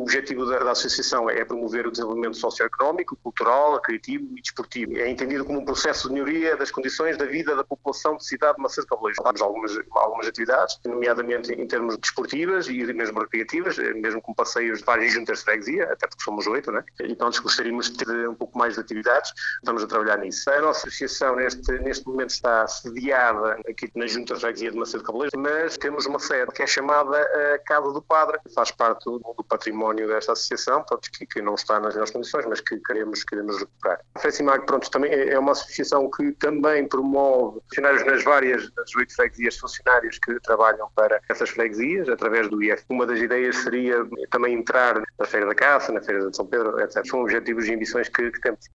objetivo da associação é promover o desenvolvimento socioeconómico, cultural, criativo e desportivo. É entendido como um processo de melhoria das condições da vida da população de cidade de Macedo Cabeleiro. Temos algumas atividades, nomeadamente em termos desportivas e mesmo recreativas, mesmo com passeios de várias juntas de freguesia, até porque somos 8, né? Então gostaríamos de ter um pouco mais de atividades, estamos a trabalhar nisso. A nossa associação neste momento está sediada aqui na junta de freguesia de Macedo Cabeleiro, mas temos uma sede que é chamada Casa do Padre, que faz parte do património desta associação, portanto, que não está nas melhores condições, mas que queremos recuperar. A FECIMAG, também é uma associação que também promove funcionários das 8 freguesias, funcionários que trabalham para essas freguesias, através do IF. Uma das ideias seria também entrar na Feira da Caça, na Feira de São Pedro, etc. São objetivos e ambições que temos.